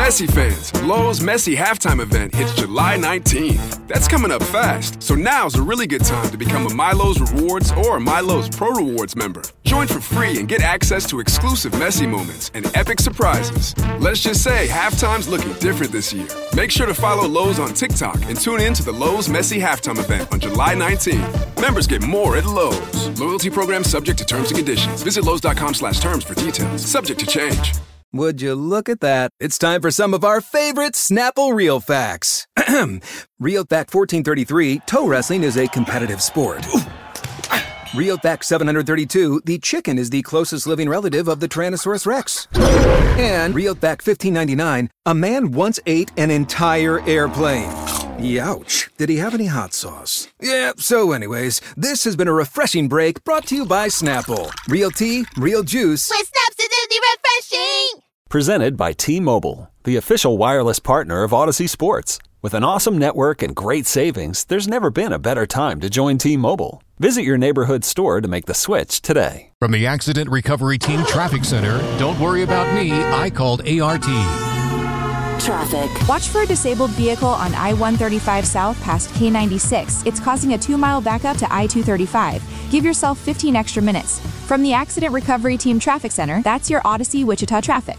Messi fans, Lowe's Messi halftime event hits July 19th. That's coming up fast, so now's a really good time to become a MyLowe's Rewards or MyLowe's Pro Rewards member. Join for free and get access to exclusive Messi moments and epic surprises. Let's just say halftime's looking different this year. Make sure to follow Lowe's on TikTok and tune in to the Lowe's Messi halftime event on July 19th. Members get more at Lowe's. Loyalty program subject to terms and conditions. Visit Lowe's.com/terms for details. Subject to change. Would you look at that? It's time for some of our favorite Snapple Real Facts. Real Fact 1433, toe wrestling is a competitive sport. Real Fact 732, the chicken is the closest living relative of the Tyrannosaurus Rex. And Real Fact 1599, a man once ate an entire airplane. Youch. Did he have any hot sauce? Yeah, so anyways, this has been a refreshing break brought to you by Snapple. Real tea, real juice. With Snaps, it's refreshing! Presented by T-Mobile, the official wireless partner of Odyssey Sports. With an awesome network and great savings, there's never been a better time to join T-Mobile. Visit your neighborhood store to make the switch today. From the Accident Recovery Team Traffic Center, don't worry about me, I called ART. Traffic. Watch for a disabled vehicle on I-135 South past K96. It's causing a 2-mile backup to I-235. Give yourself 15 extra minutes. From the Accident Recovery Team Traffic Center, that's your Odyssey Wichita traffic.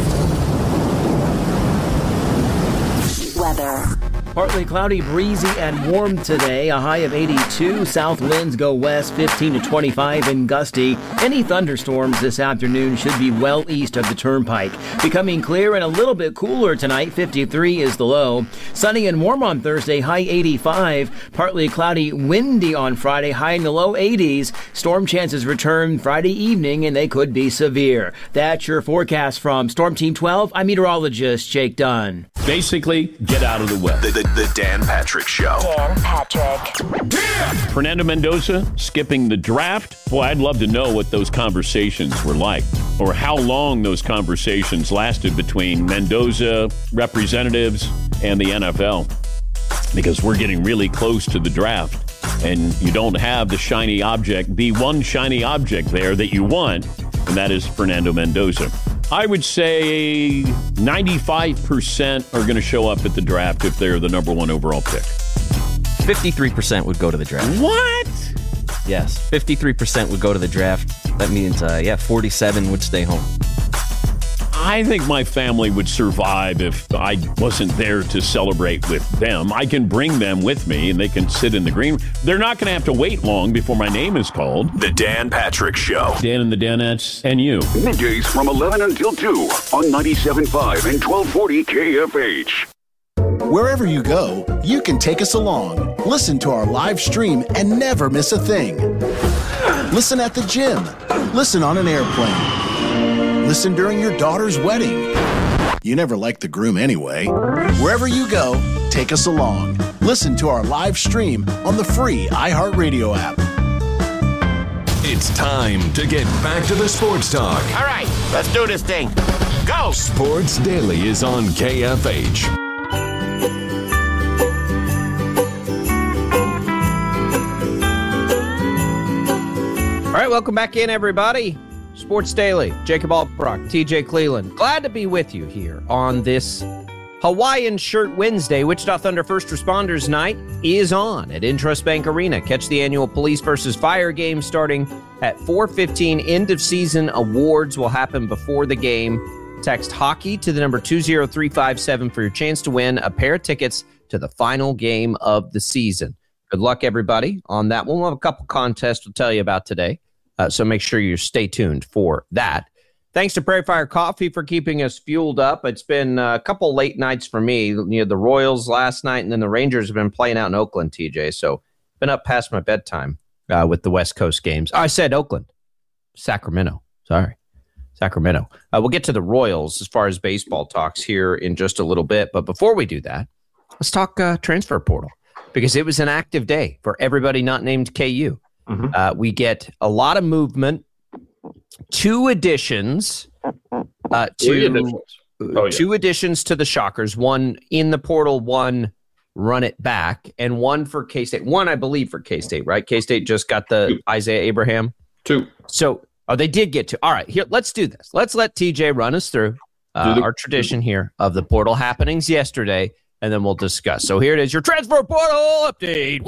Weather. Partly cloudy, breezy, and warm today. A high of 82. South winds go west 15 to 25 and gusty. Any thunderstorms this afternoon should be well east of the turnpike. Becoming clear and a little bit cooler tonight. 53 is the low. Sunny and warm on Thursday. High 85. Partly cloudy, windy on Friday. High in the low 80s. Storm chances return Friday evening, and they could be severe. That's your forecast from Storm Team 12. I'm meteorologist Jake Dunn. Basically, get out of the way. The Dan Patrick Show. Dan Patrick. Fernando Mendoza skipping the draft. Boy, I'd love to know what those conversations were like, or how long those conversations lasted between Mendoza, representatives, and the NFL. Because we're getting really close to the draft, and you don't have the shiny object, the one shiny object there that you want, and that is Fernando Mendoza. I would say 95% are going to show up at the draft if they're the number one overall pick. 53% would go to the draft. What? Yes, 53% would go to the draft. That means, 47 would stay home. I think my family would survive if I wasn't there to celebrate with them. I can bring them with me, and they can sit in the green room. They're not going to have to wait long before my name is called. The Dan Patrick Show. Dan and the Danettes, and you. Middays from 11 until 2 on 97.5 and 1240 KFH. Wherever you go, you can take us along. Listen to our live stream and never miss a thing. Listen at the gym. Listen on an airplane. Listen during your daughter's wedding. You never liked the groom anyway. Wherever you go, take us along. Listen to our live stream on the free iHeartRadio app. It's time to get back to the sports talk. All right, let's do this thing. Go! Sports Daily is on KFH. All right, welcome back in, everybody. Sports Daily, Jacob Albrock, TJ Cleland. Glad to be with you here on this Hawaiian Shirt Wednesday. Wichita Thunder First Responders Night is on at Intrust Bank Arena. Catch the annual Police versus Fire game starting at 4:15. End of season awards will happen before the game. Text hockey to the number 20357 for your chance to win a pair of tickets to the final game of the season. Good luck, everybody, on that one. We'll have a couple contests to tell you about today. So make sure you stay tuned for that. Thanks to Prairie Fire Coffee for keeping us fueled up. It's been a couple late nights for me. You know, the Royals last night, and then the Rangers have been playing out in Oakland, TJ. So been up past my bedtime with the West Coast games. Oh, I said Oakland. Sacramento. Sorry. Sacramento. We'll get to the Royals as far as baseball talks here in just a little bit. But before we do that, let's talk transfer portal, because it was an active day for everybody not named KU. Mm-hmm. We get a lot of movement. Two additions to the Shockers. One in the portal, one run it back, and one for K-State. One, I believe, for K-State, right? K-State just got the Isaiah Abraham. Two. So, they did get two. All right, here, let's do this. Let's let TJ run us through our tradition here of the portal happenings yesterday, and then we'll discuss. So here it is, your transfer portal update.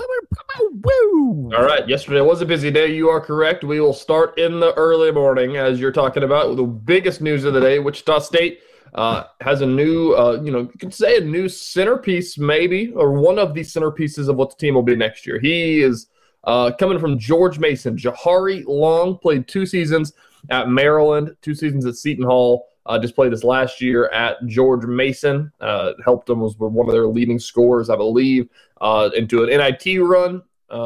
Woo! All right, yesterday was a busy day. You are correct. We will start in the early morning, as you're talking about. The biggest news of the day, Wichita State has a new, you could say a new centerpiece maybe, or one of the centerpieces of what the team will be next year. He is coming from George Mason. Jahari Long played 2 seasons at Maryland, 2 seasons at Seton Hall. Just played this last year at George Mason. Helped them, was one of their leading scorers, I believe, into an NIT run.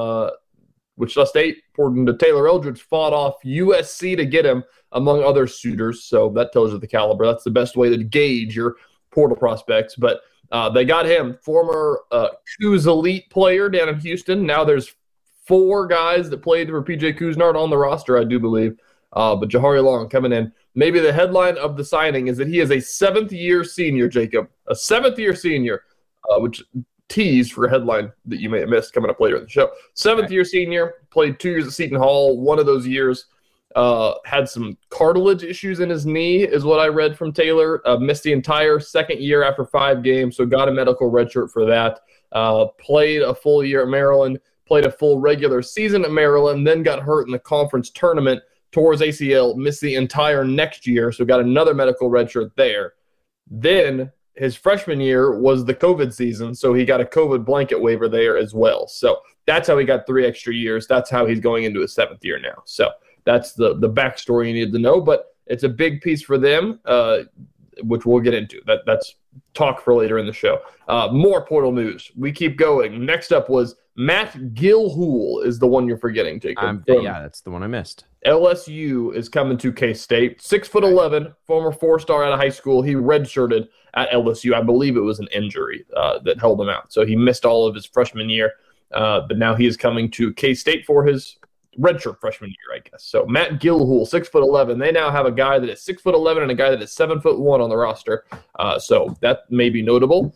Wichita State, according to Taylor Eldridge, fought off USC to get him, among other suitors. So that tells you the caliber. That's the best way to gauge your portal prospects. But they got him, former Coos elite player down in Houston. Now there's 4 guys that played for PJ Couisnard on the roster, I do believe. But Jahari Long coming in. Maybe the headline of the signing is that he is a 7th-year senior, Jacob. A 7th-year senior, which tease for a headline that you may have missed coming up later in the show. 7th-year senior, played 2 years at Seton Hall. One of those years had some cartilage issues in his knee, is what I read from Taylor. Missed the entire second year after 5 games, so got a medical redshirt for that. Played a full year at Maryland, played a full regular season at Maryland, then got hurt in the conference tournament, tore his ACL, missed the entire next year, so got another medical redshirt there. Then his freshman year was the COVID season, so he got a COVID blanket waiver there as well. So that's how he got 3 extra years. That's how he's going into his 7th year now. So that's the backstory you need to know, but it's a big piece for them, which we'll get into. That's talk for later in the show. More portal news. We keep going. Next up was Matt Gilhool is the one you're forgetting, Jacob. Yeah, that's the one I missed. LSU is coming to K-State. 6'11", former 4-star out of high school. He redshirted at LSU. I believe it was an injury that held him out. So he missed all of his freshman year. But now he is coming to K-State for his redshirt freshman year, I guess. So Matt Gilhool, 6'11". They now have a guy that is 6'11" and a guy that is 7'1" on the roster. So that may be notable.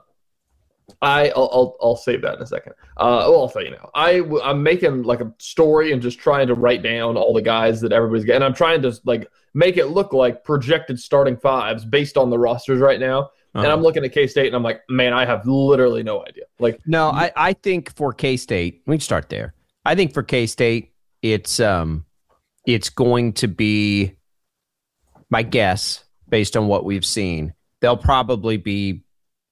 I'll save that in a second. I'll tell you now. I'm making like a story and just trying to write down all the guys that everybody's getting. And I'm trying to like make it look like projected starting 5s based on the rosters right now. And I'm looking at K-State and I'm like, man, I have literally no idea. Like, no, I think for K-State, we can start there. I think for K-State, it's going to be, my guess, based on what we've seen, they'll probably be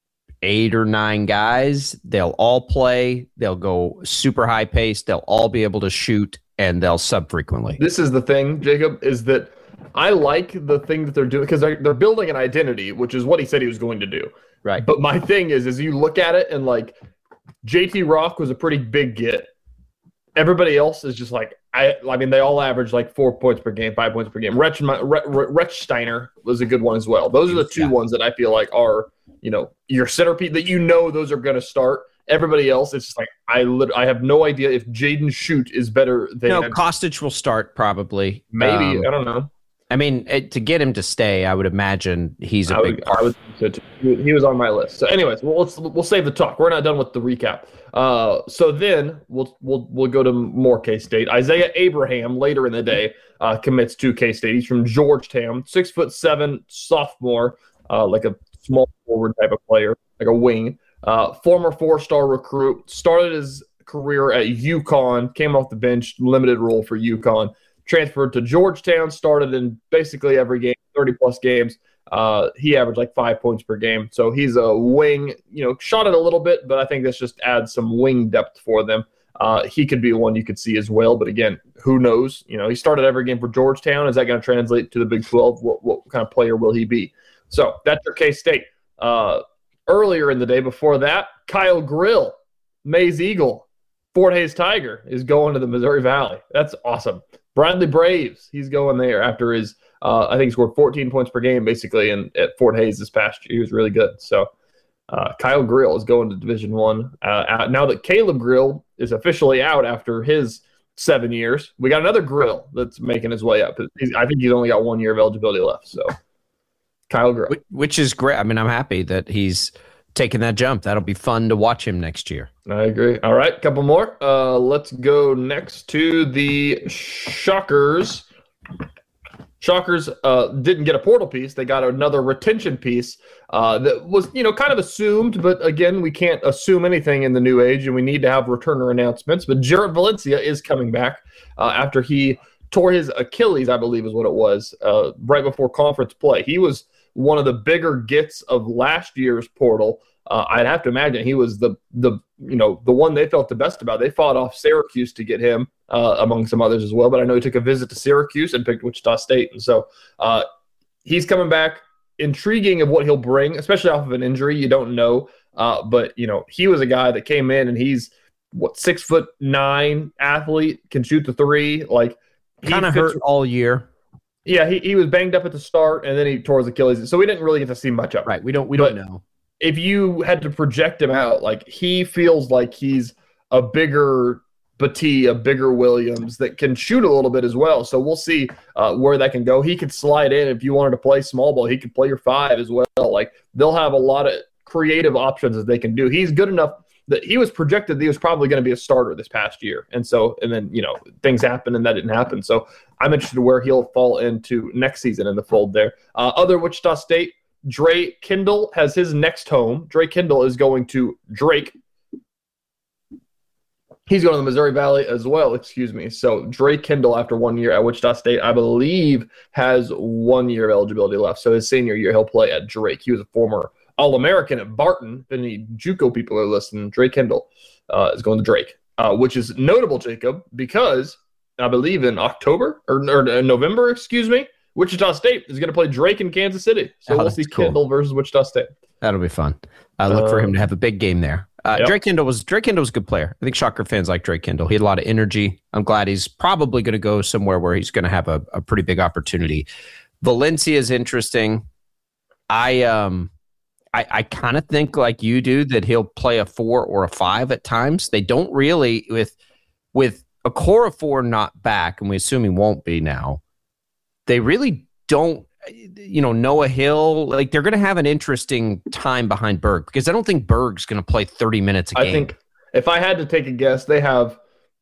8 or 9 guys. They'll all play. They'll go super high pace. They'll all be able to shoot, and they'll sub frequently. This is the thing, Jacob, is that I like the thing that they're doing because they're building an identity, which is what he said he was going to do. Right. But my thing is you look at it and like JT Rock was a pretty big get. Everybody else is just like, I mean, they all average like 4 points per game, 5 points per game. Rechsteiner was a good one as well. Those are the 2 ones that I feel like are, your centerpiece that those are going to start. Everybody else, it's just like, I have no idea if Jaden Schutt is better than... No, Kostic will start probably. Maybe, I don't know. I mean, to get him to stay, I would imagine he's a big part. He was on my list. So anyways, we'll save the talk. We're not done with the recap. So then we'll go to more K-State. Isaiah Abraham later in the day commits to K-State. He's from Georgetown, 6'7", sophomore, like a small forward type of player, like a wing. Former 4-star recruit, started his career at UConn, came off the bench, limited role for UConn. Transferred to Georgetown, started in basically every game, 30-plus games. He averaged like 5 points per game. So he's a wing, shot it a little bit, but I think this just adds some wing depth for them. He could be one you could see as well. But again, who knows? He started every game for Georgetown. Is that going to translate to the Big 12? What kind of player will he be? So that's your K-State. Earlier in the day before that, Kyle Grill, Maize Eagle, Fort Hays Tiger, is going to the Missouri Valley. That's awesome. Bradley Braves, he's going there after his, I think he scored 14 points per game basically at Fort Hays this past year. He was really good. So Kyle Grill is going to Division I. Now that Caleb Grill is officially out after his 7 years, we got another Grill that's making his way up. I think he's only got 1 year of eligibility left. So Kyle Grill. Which is great. I mean, I'm happy that he's taking that jump. That'll be fun to watch him next year. I agree. All right, a couple more. Let's go next to the Shockers. Shockers didn't get a portal piece. They got another retention piece that was, kind of assumed. But again, we can't assume anything in the new age, and we need to have returner announcements. But Jared Valencia is coming back after he tore his Achilles, I believe is what it was, right before conference play. He was one of the bigger gets of last year's portal. I'd have to imagine he was the one they felt the best about. They fought off Syracuse to get him, among some others as well. But I know he took a visit to Syracuse and picked Wichita State. And so he's coming back. Intriguing of what he'll bring, especially off of an injury. You don't know. But, he was a guy that came in and he's, 6'9" athlete, can shoot the three. Like, kind of hurt all year. Yeah, he was banged up at the start, and then he tore his Achilles. So we didn't really get to see much of it. Right, we don't know. If you had to project him out, like, he feels like he's a bigger Battie, a bigger Williams that can shoot a little bit as well. So we'll see where that can go. He could slide in if you wanted to play small ball. He could play your 5 as well. Like, they'll have a lot of creative options that they can do. He's good enough that he was projected that he was probably going to be a starter this past year. And then, things happened and that didn't happen. So I'm interested in where he'll fall into next season in the fold there. Other Wichita State, Dre Kendall has his next home. Dre Kendall is going to Drake. He's going to the Missouri Valley as well, excuse me. So Dre Kendall, after 1 year at Wichita State, I believe has 1 year of eligibility left. So his senior year, he'll play at Drake. He was a former All-American at Barton. If any JUCO people are listening, Dre Kendall is going to Drake, which is notable, Jacob, because I believe in October or November, Wichita State is going to play Drake in Kansas City. So we'll see cool. Kendall versus Wichita State. That'll be fun. I look for him to have a big game there. Yep. Drake Kendall was a good player. I think Shocker fans like Drake Kendall. He had a lot of energy. I'm glad he's probably going to go somewhere where he's going to have a pretty big opportunity. Valencia is interesting. I kind of think like you do that he'll play a 4 or a 5 at times. They don't really, with a core of 4 not back, and we assume he won't be now, they really don't, Noah Hill, like they're going to have an interesting time behind Berg because I don't think Berg's going to play 30 minutes a game. I think if I had to take a guess, they have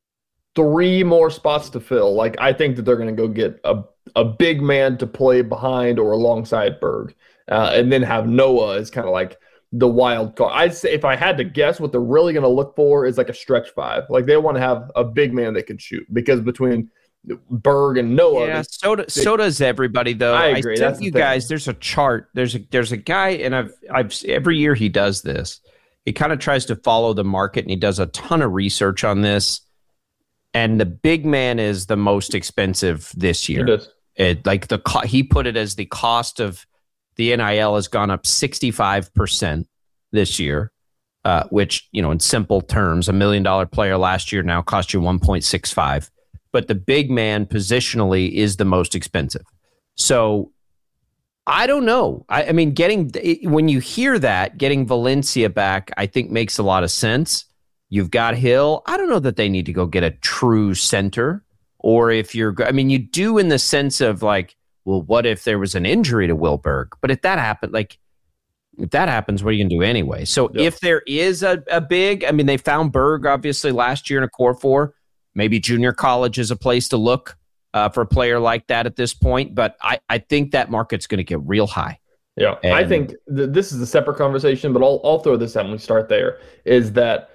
3 more spots to fill. Like, I think that they're going to go get a big man to play behind or alongside Berg. And then have Noah as kind of like the wild card. I'd say if I had to guess, what they're really going to look for is like a stretch 5. Like, they want to have a big man that can shoot because between Berg and Noah. Yeah, so does everybody though. I agree. That's you guys. There's a chart. There's a guy, and I've every year he does this. He kind of tries to follow the market, and he does a ton of research on this. And the big man is the most expensive this year. It is. He put it as the cost of the NIL has gone up 65% this year, which, in simple terms, $1 million player last year now cost you 1.65. But the big man positionally is the most expensive. So I don't know. I mean, when you hear that, getting Valencia back, I think makes a lot of sense. You've got Hill. I don't know that they need to go get a true center. Or if you do in the sense of like, well, what if there was an injury to Will Berg? But if that happens, what are you going to do anyway? So if there is a big, they found Berg obviously last year in a core 4. Maybe junior college is a place to look for a player like that at this point. But I think that market's going to get real high. Yeah, I think this is a separate conversation, but I'll throw this out when we start there, is that,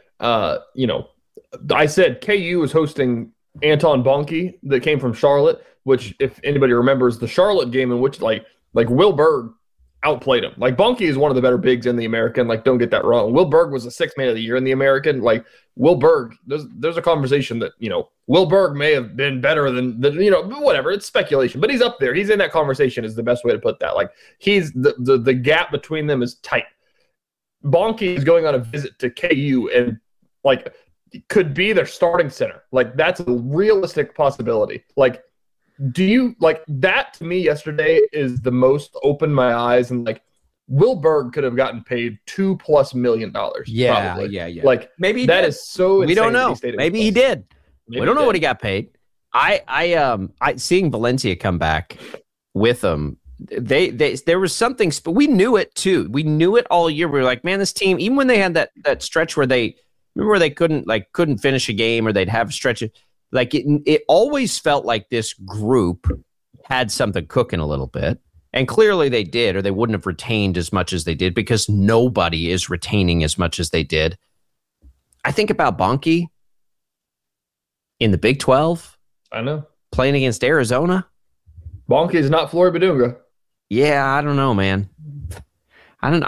I said KU was hosting Anton Bonke that came from Charlotte, which, if anybody remembers the Charlotte game in which, like Will Berg outplayed him. Like, Bonke is one of the better bigs in the American. Like, don't get that wrong. Will Berg was the 6th man of the year in the American. Like, Will Berg, there's a conversation that, Will Berg may have been better than whatever. It's speculation, but he's up there. He's in that conversation is the best way to put that. Like, he's the gap between them is tight. Bonke is going on a visit to KU and like could be their starting center. Like, that's a realistic possibility. Like, do you like that? To me, yesterday is the most opened my eyes, and like Will Berg could have gotten paid $2+ million. Yeah, probably. yeah. Like, maybe that is so. We don't know. Maybe he did. We don't know what he got paid. I seeing Valencia come back with them. There was something, but we knew it too. We knew it all year. We were like, man, this team. Even when they had that stretch where they couldn't finish a game, or they'd have a stretch. Like it always felt like this group had something cooking a little bit. And clearly they did, or they wouldn't have retained as much as they did, because nobody is retaining as much as they did. I think about Bonnke in the Big 12. I know. Playing against Arizona. Bonnke is not Flory Badunga. Yeah, I don't know, man. I don't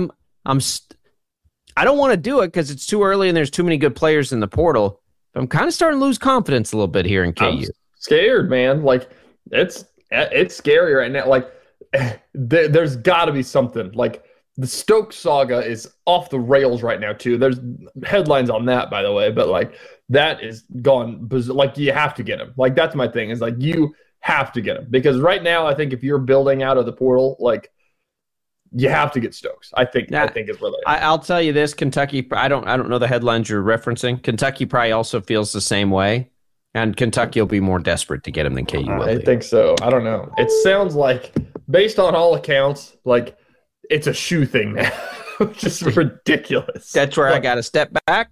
want to do it because it's too early and there's too many good players in the portal. But I'm kind of starting to lose confidence a little bit here in KU. I'm scared, man. Like, it's scary right now. Like, there's got to be something. Like, the Stokes saga is off the rails right now, too. There's headlines on that, by the way. But, like, that is gone. Like, you have to get him. Like, that's my thing. Is like, you have to get him. Because right now, I think if you're building out of the portal, like, you have to get Stokes. I think is where they are. I'll tell you this, Kentucky, I don't know the headlines you're referencing. Kentucky probably also feels the same way. And Kentucky will be more desperate to get him than KU will be. I think so. I don't know. It sounds like, based on all accounts, like it's a shoe thing now. Just ridiculous. That's where I got to step back.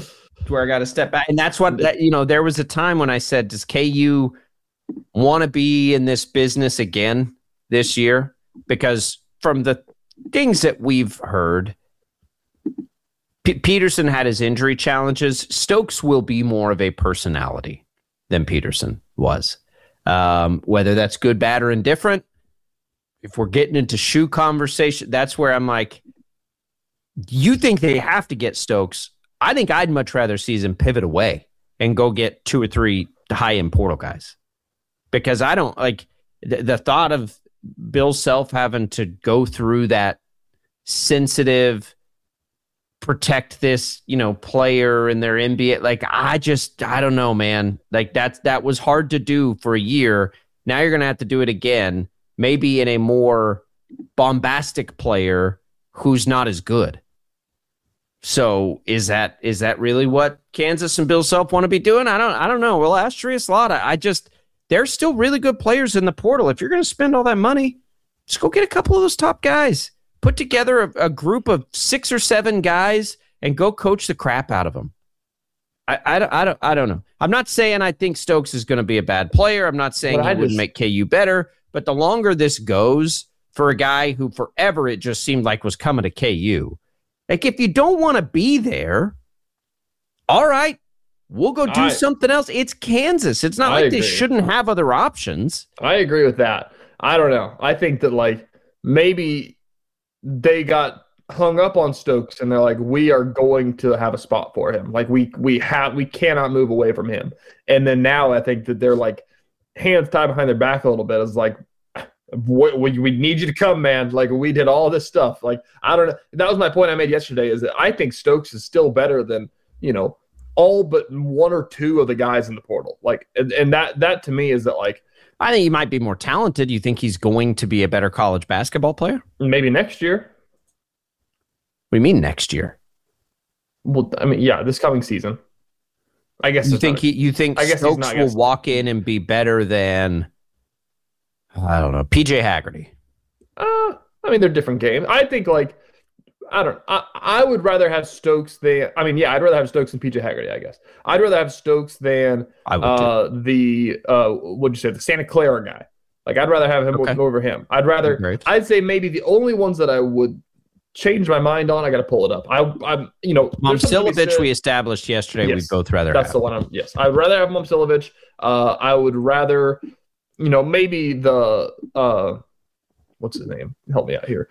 And that's what, there was a time when I said, does KU want to be in this business again this year? Because from the things that we've heard, Peterson had his injury challenges. Stokes will be more of a personality than Peterson was. Whether that's good, bad, or indifferent, if we're getting into shoe conversation, that's where I'm like, you think they have to get Stokes? I think I'd much rather see them pivot away and go get 2 or 3 high-end portal guys. Because I don't like the thought of Bill Self having to go through that sensitive, protect this, player in their NBA. Like, I don't know, man. Like, that was hard to do for a year. Now you're going to have to do it again, maybe in a more bombastic player who's not as good. So is that really what Kansas and Bill Self want to be doing? I don't know. We'll ask Trias Lotta. There's still really good players in the portal. If you're going to spend all that money, just go get a couple of those top guys. Put together a group of 6 or 7 guys and go coach the crap out of them. I don't know. I'm not saying I think Stokes is going to be a bad player. I'm not saying he would make KU better. But the longer this goes for a guy who forever it just seemed like was coming to KU, like if you don't want to be there, all right, we'll go do something else. It's Kansas. It's not like they shouldn't have other options. I agree with that. I don't know. I think that like maybe they got hung up on Stokes and they're like, we are going to have a spot for him. Like we cannot move away from him. And then now I think that they're like hands tied behind their back a little bit. It's like, we need you to come, man. Like we did all this stuff. Like, I don't know. That was my point I made yesterday, is that I think Stokes is still better than, all but 1 or 2 of the guys in the portal. Like, and that to me is that like, I think he might be more talented. You think he's going to be a better college basketball player? Maybe next year. What do you mean next year? Well, I mean, yeah, this coming season. I guess you think Stokes will walk in and be better than, I don't know, PJ Haggerty. I mean, they're different games. I think like, I would rather have Stokes than, I'd rather have Stokes than PJ Haggerty, I guess. I'd rather have Stokes than the Santa Clara guy. Like, I'd rather have him over him. I'd say maybe the only ones that I would change my mind on, I got to pull it up. Momcilovic we established yesterday. Yes, we'd both rather that's have. The one. Yes, I'd rather have Momcilovic. I would rather, maybe the what's his name? Help me out here.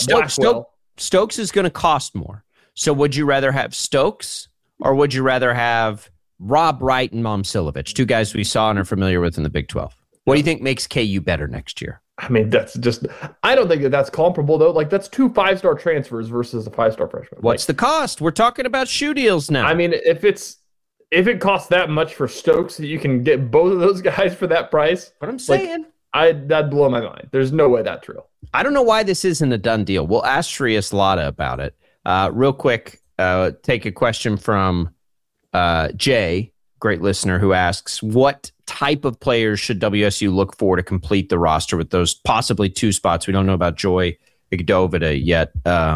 Stokes is going to cost more. So would you rather have Stokes or would you rather have Rob Wright and Momcilovic, 2 guys we saw and are familiar with in the Big 12? What do you think makes KU better next year? I mean, that's just, I don't think that's comparable, though. Like, that's 2 5-star transfers versus a 5-star freshman. What's the cost? We're talking about shoe deals now. I mean, if it costs that much for Stokes, that you can get both of those guys for that price. What I'm saying. That'd blow my mind. There's no way that's real. I don't know why this isn't a done deal. We'll ask Trias Lotta about it. Real quick, take a question from Jay, great listener, who asks, what type of players should WSU look for to complete the roster with those possibly 2 spots? We don't know about Joy Igdovida yet.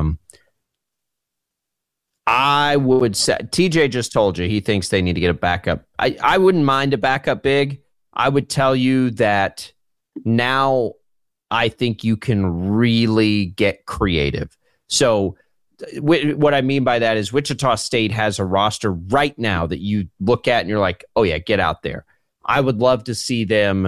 I would say, TJ just told you he thinks they need to get a backup. I wouldn't mind a backup big. I would tell you that Now I think you can really get creative. So what I mean by that is Wichita State has a roster right now that you look at and you're like, oh yeah, get out there. I would love to see them.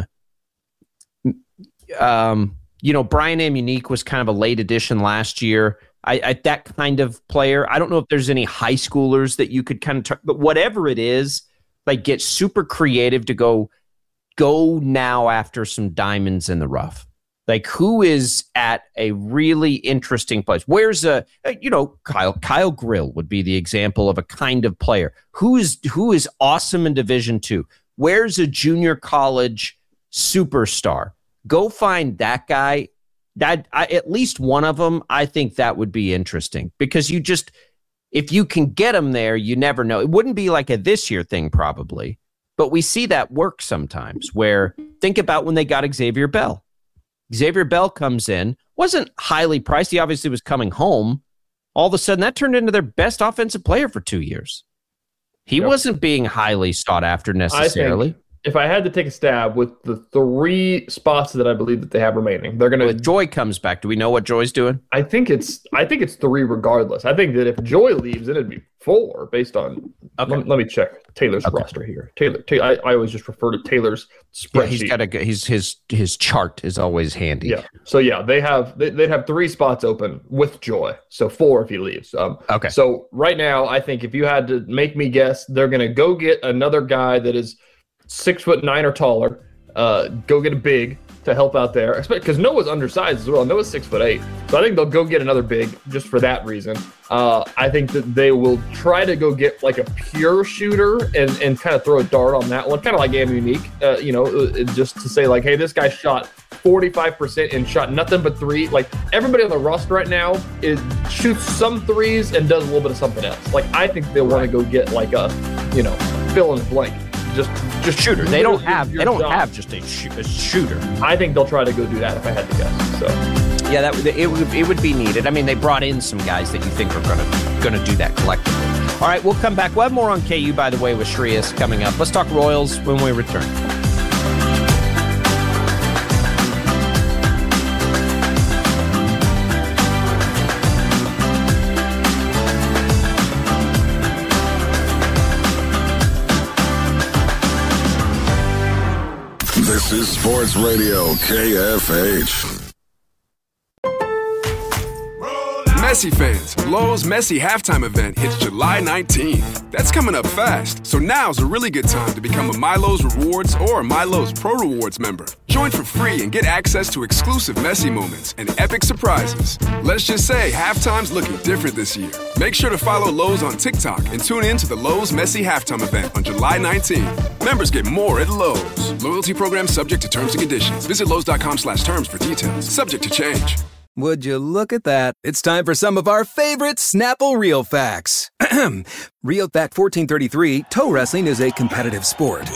Brian Amunique was kind of a late addition last year. That kind of player. I don't know if there's any high schoolers that you could kind of, but whatever it is, like get super creative to go now after some diamonds in the rough. Like who is at a really interesting place? Where's Kyle Grill would be the example of a kind of player who is awesome in Division II. Where's a junior college superstar? Go find that guy. At least one of them, I think that would be interesting because if you can get them there, you never know. It wouldn't be like a this year thing probably, but we see that work sometimes where think about when they got Xavier Bell. Xavier Bell comes in, wasn't highly priced. He obviously was coming home. All of a sudden, that turned into their best offensive player for 2 years. He wasn't being highly sought after necessarily. If I had to take a stab with the 3 spots that I believe that they have remaining, they're going to. If Joy comes back, do we know what Joy's doing? I think it's 3 regardless. I think that if Joy leaves, then it'd be 4 based on. Okay. Let me check Taylor's roster here. Taylor. I always just refer to Taylor's spreadsheet. Yeah, he's got his chart is always handy. Yeah. So yeah, they'd have 3 spots open with Joy. So 4 if he leaves. Okay. So right now, I think if you had to make me guess, they're going to go get another guy that is 6'9" or taller. Go get a big to help out there, because Noah's undersized as well. Noah's 6'8", so I think they'll go get another big just for that reason. I think that they will try to go get like a pure shooter and kind of throw a dart on that one, kind of like Amunique, just to say like, hey, this guy shot 45% and shot nothing but 3. Like everybody on the roster right now shoots some 3s and does a little bit of something else. Like I think they'll want to go get like a fill in the blank. Just shooter. They don't have just a shooter. I think they'll try to go do that if I had to guess. So yeah, it would be needed. I mean, they brought in some guys that you think are gonna do that collectively. All right, we'll come back. We'll have more on KU, by the way, with Shreyas coming up. Let's talk Royals when we return. This is Sports Radio KFH. Messi fans, Lowe's Messi halftime event hits July 19th. That's coming up fast, so now's a really good time to become a MyLowe's Rewards or MyLowe's Pro Rewards member. Join for free and get access to exclusive Messi moments and epic surprises. Let's just say halftime's looking different this year. Make sure to follow Lowe's on TikTok and tune in to the Lowe's Messi halftime event on July 19th. Members get more at Lowe's. Loyalty program subject to terms and conditions. Visit Lowe's.com/terms for details. Subject to change. Would you look at that? It's time for some of our favorite Snapple Real Facts. Real Fact 1433, toe wrestling is a competitive sport.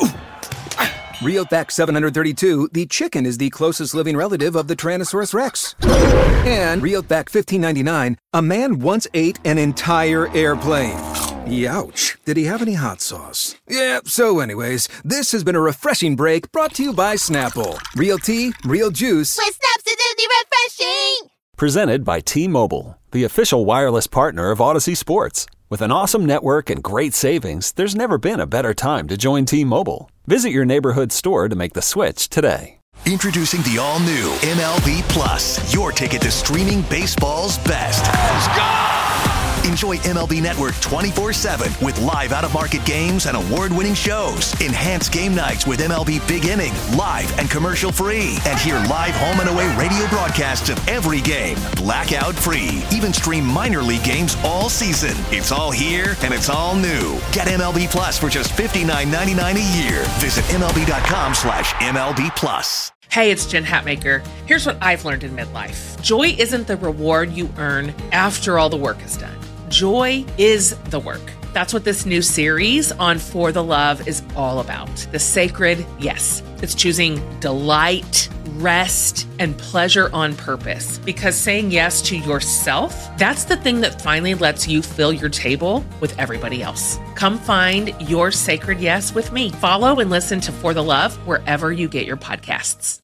Real Fact 732, the chicken is the closest living relative of the Tyrannosaurus Rex. And Real Fact 1599, a man once ate an entire airplane. Youch. Did he have any hot sauce? Yeah, so anyways, this has been a refreshing break brought to you by Snapple. Real tea, real juice. With Snaps, it's refreshing! Presented by T-Mobile, the official wireless partner of Odyssey Sports. With an awesome network and great savings, there's never been a better time to join T-Mobile. Visit your neighborhood store to make the switch today. Introducing the all-new MLB Plus, your ticket to streaming baseball's best. Let's go! Enjoy MLB Network 24/7 with live out-of-market games and award-winning shows. Enhance game nights with MLB Big Inning, live and commercial-free. And hear live home and away radio broadcasts of every game, blackout-free. Even stream minor league games all season. It's all here and it's all new. Get MLB Plus for just $59.99 a year. Visit MLB.com/MLB Plus. Hey, it's Jen Hatmaker. Here's what I've learned in midlife. Joy isn't the reward you earn after all the work is done. Joy is the work. That's what this new series on For the Love is all about. The sacred yes. It's choosing delight, rest, and pleasure on purpose. Because saying yes to yourself, that's the thing that finally lets you fill your table with everybody else. Come find your sacred yes with me. Follow and listen to For the Love wherever you get your podcasts.